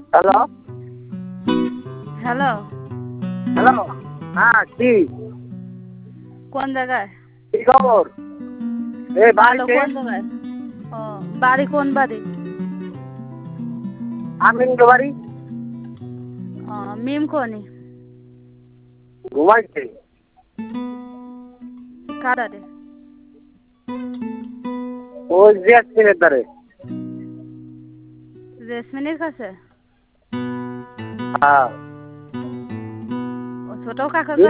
Hello hello, hello. হ্যাঁ, কি কোন জায়গায়? কি খবর? এই ভালো, বাড়িতে। কোন জায়গায়? ও, বাড়ি কোন বাড়ি? আমিন বাড়ি। ও, মিম কোনি? ঘুমাইছে। কারারে? ওই জেসমিনের ধারে। জেসমিনের কাছে? হ্যাঁ। ও, ছোট কাকা